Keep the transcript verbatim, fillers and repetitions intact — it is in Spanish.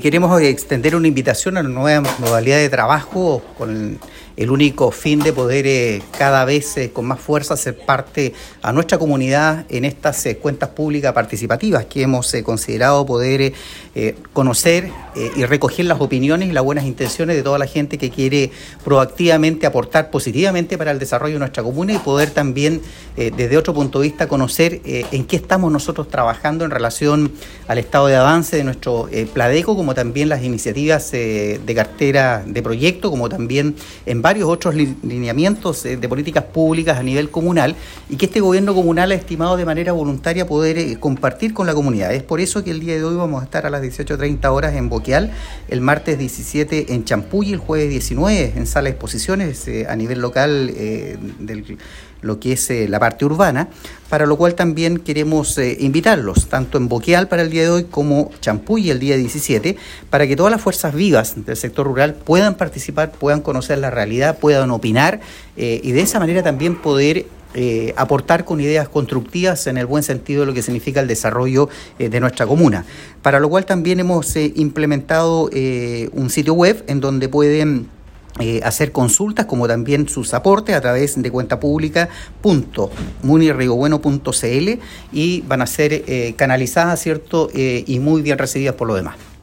Queremos extender una invitación a una nueva modalidad de trabajo con el único fin de poder eh, cada vez eh, con más fuerza ser parte a nuestra comunidad en estas eh, cuentas públicas participativas que hemos eh, considerado poder eh, conocer eh, y recoger las opiniones y las buenas intenciones de toda la gente que quiere proactivamente aportar positivamente para el desarrollo de nuestra comuna y poder también eh, desde otro punto de vista conocer eh, en qué estamos nosotros trabajando en relación al estado de avance de nuestro eh, Pladeco, como también las iniciativas eh, de cartera de proyecto, como también en varios otros lineamientos eh, de políticas públicas a nivel comunal, y que este gobierno comunal ha estimado de manera voluntaria poder eh, compartir con la comunidad. Es por eso que el día de hoy vamos a estar a las dieciocho treinta horas en Boqueal, el martes diecisiete en Champúy y el jueves diecinueve en sala de exposiciones eh, a nivel local eh, del lo que es eh, la parte urbana, para lo cual también queremos eh, invitarlos, tanto en Boqueal para el día de hoy como Champúy el día diecisiete, para que todas las fuerzas vivas del sector rural puedan participar, puedan conocer la realidad, puedan opinar eh, y de esa manera también poder eh, aportar con ideas constructivas en el buen sentido de lo que significa el desarrollo eh, de nuestra comuna. Para lo cual también hemos eh, implementado eh, un sitio web en donde pueden Eh, hacer consultas, como también sus aportes a través de cuenta pública punto munirrigobueno punto cl y van a ser eh, canalizadas, ¿cierto? Eh, y muy bien recibidas por lo demás.